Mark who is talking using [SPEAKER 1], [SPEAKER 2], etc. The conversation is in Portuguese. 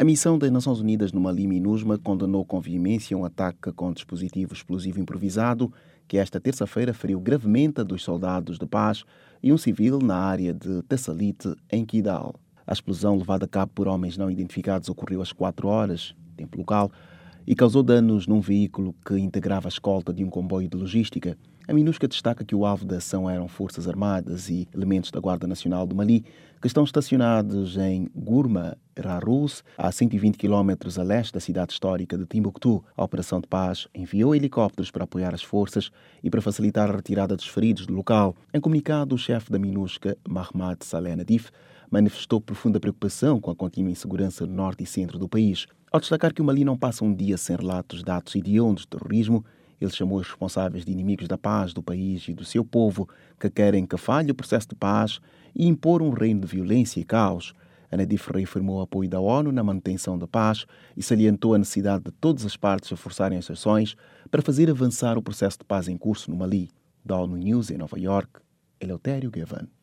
[SPEAKER 1] A missão das Nações Unidas no Mali, MINUSMA, condenou com veemência um ataque com dispositivo explosivo improvisado que esta terça-feira feriu gravemente a 2 soldados de paz e um civil na área de Tessalite, em Kidal. A explosão levada a cabo por homens não identificados ocorreu às 4 horas, tempo local, e causou danos num veículo que integrava a escolta de um comboio de logística. A MINUSCA destaca que o alvo da ação eram Forças Armadas e elementos da Guarda Nacional do Mali, que estão estacionados em Gourma Rarous, a 120 km a leste da cidade histórica de Timbuktu. A Operação de Paz enviou helicópteros para apoiar as forças e para facilitar a retirada dos feridos do local. Em comunicado, o chefe da MINUSCA, Mahmad Saleh Nadif, manifestou profunda preocupação com a contínua insegurança no norte e centro do país. Ao destacar que o Mali não passa um dia sem relatos de atos hediondos de terrorismo, ele chamou os responsáveis de inimigos da paz do país e do seu povo, que querem que falhe o processo de paz e impor um reino de violência e caos. A Nadif reafirmou o apoio da ONU na manutenção da paz e salientou a necessidade de todas as partes reforçarem as ações para fazer avançar o processo de paz em curso no Mali. Da ONU News em Nova York, Eleutério Gavan.